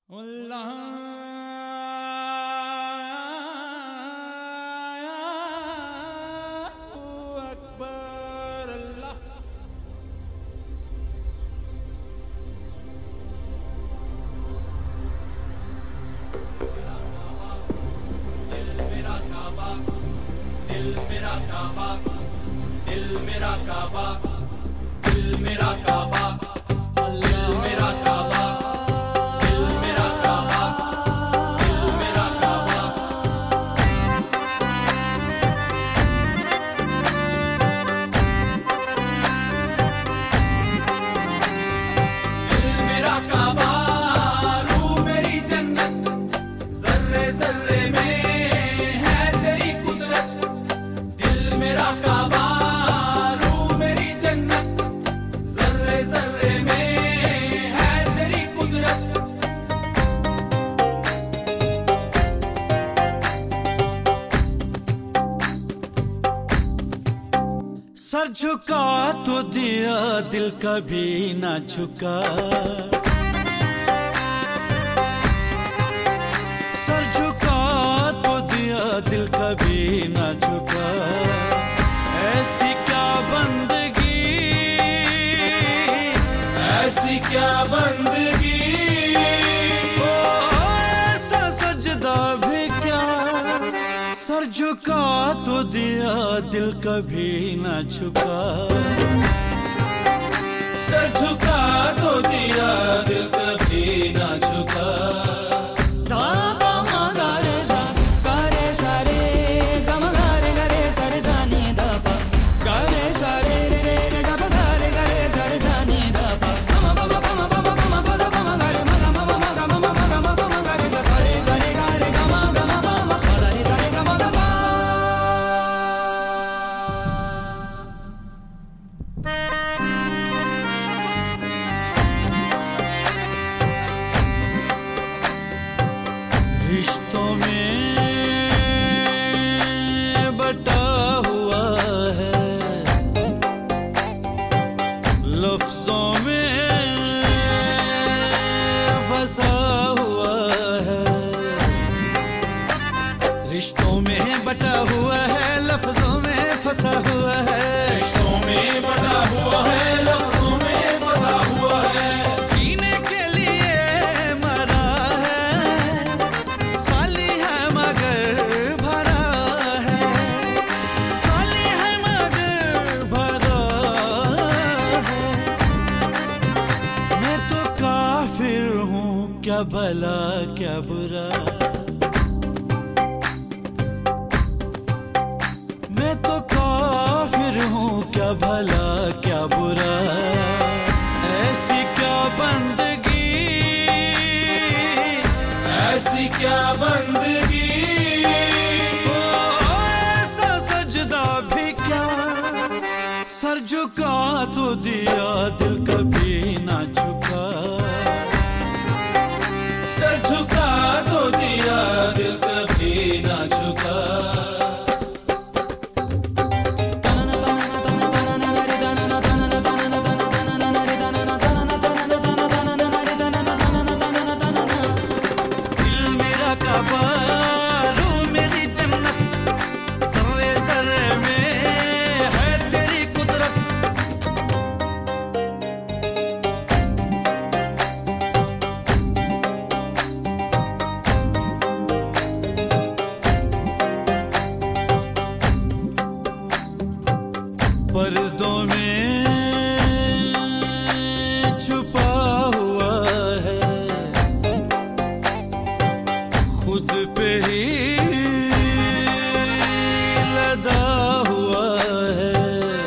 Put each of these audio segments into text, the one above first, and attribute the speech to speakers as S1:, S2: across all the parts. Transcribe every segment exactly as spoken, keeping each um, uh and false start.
S1: अल्लाह अकबर। अल्लाह दिल मेरा काबा, दिल मेरा काबा, दिल मेरा काबा, दिल मेरा काबा, दिल मेरा काबा, दिल मेरा काबा, दिल मेरा काबा। दिल मेरा काबा, रूह मेरी जन्नत, जर्रे जर्रे में है तेरी कुदरत। दिल मेरा काबा, रूह मेरी जन्नत, जर्रे जर्रे में है तेरी कुदरत।
S2: सर झुका तो दिया, दिल कभी ना झुका। सर झुका तो दिया, दिल कभी ना झुका। ऐसी क्या बंदगी,
S1: ऐसी क्या बंदगी,
S2: ओ ऐसा सजदा भी क्या। सर झुका तो दिया, दिल कभी ना झुका।
S1: सर झुका तो दिया, दिल कभी ना झुका।
S2: रिश्तों में बटा हुआ है, लफ्जों में फंसा हुआ है। रिश्तों में बटा हुआ है, लफ्जों में फंसा हुआ है।
S1: रिश्तों में बटा हुआ है, लफ्जों में फंसा हुआ है।
S2: जीने के लिए मरा है, खाली है मगर भरा है। खाली है मगर भरा है। मैं तो काफिर हूँ, क्या भला क्या बुरा। मैं तो काफिर हूँ, क्या भला क्या बुरा। ऐसी क्या बंदगी,
S1: ऐसी क्या बंदगी,
S2: ओ ऐसा सजदा भी क्या। सर झुका तो दिया, दिल कभी ना झुका।
S1: सर झुका तो दिया, दिल कभी ना झुका।
S2: दिल मेरा काबा, रूह मेरी जन्नत, ज़र्रे ज़र्रे में है तेरी कुदरत। पर्दों में छुपा हुआ है, खुद पे ही लदा हुआ है।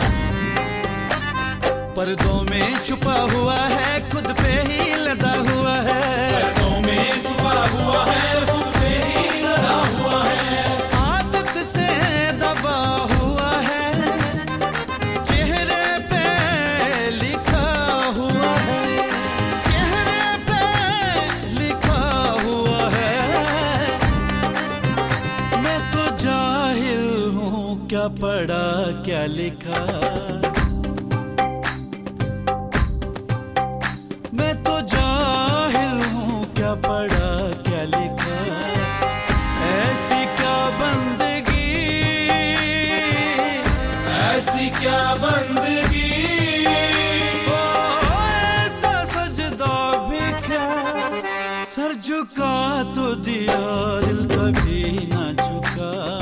S2: पर्दों में छुपा हुआ है, खुद पे ही लदा हुआ है।
S1: पर्दों में छुपा हुआ है, खुद पे ही लगा हुआ है।
S2: आदत से दबा हुआ है, चेहरे पे लिखा हुआ है। चेहरे पे लिखा हुआ है। मैं तो जाहिल हूँ, क्या पढ़ा क्या लिखा। मैं तो जाहिल हूँ, क्या पढ़ा सर झुका तो दिया, दिल कभी ना झुका।